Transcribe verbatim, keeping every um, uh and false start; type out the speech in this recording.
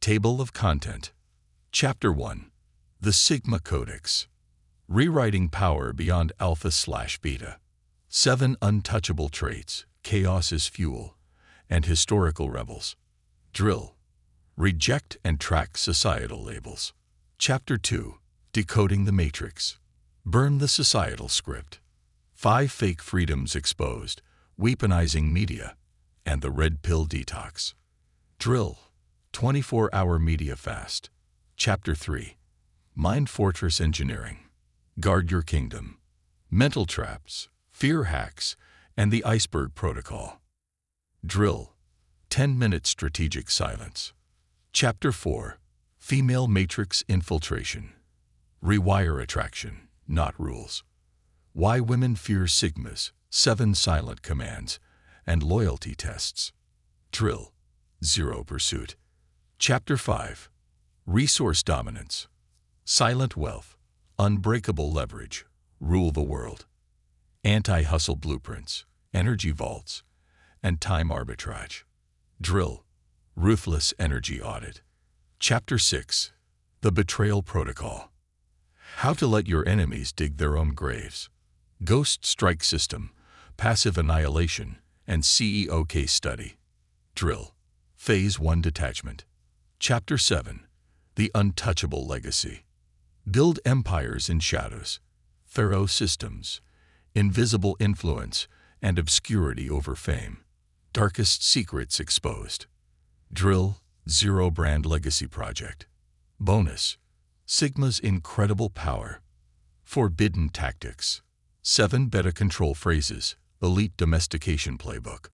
Table of Content. Chapter one. The Sigma Codex. Rewriting Power Beyond Alpha slash Beta. Seven Untouchable Traits, Chaos is Fuel, and Historical Rebels. Drill. Reject and Track Societal Labels. Chapter two. Decoding the Matrix. Burn the Societal Script. Five Fake Freedoms Exposed, Weaponizing Media, and the Red Pill Detox. Drill. twenty-four hour Media Fast. Chapter three. Mind Fortress Engineering. Guard Your Kingdom. Mental Traps, Fear Hacks, and the Iceberg Protocol. Drill. ten minute Strategic Silence. Chapter four. Female Matrix Infiltration. Rewire Attraction, Not Rules. Why Women Fear Sigmas, Seven Silent Commands, and Loyalty Tests. Drill. Zero Pursuit. Chapter five. Resource Dominance. Silent Wealth, Unbreakable Leverage, Rule the World. Anti-Hustle Blueprints, Energy Vaults, and Time Arbitrage. Drill. Ruthless Energy Audit. Chapter six. The Betrayal Protocol. How to let your enemies dig their own graves. Ghost Strike System, Passive Annihilation, and C E O Case Study. Drill. Phase one Detachment. Chapter seven. The Untouchable Legacy. Build Empires in Shadows. Pharaoh Systems. Invisible Influence and Obscurity over Fame. Darkest Secrets Exposed. Drill. Zero Brand Legacy Project. Bonus. Sigma's Incredible Power. Forbidden Tactics. Seven Beta Control Phrases, Elite Domestication Playbook.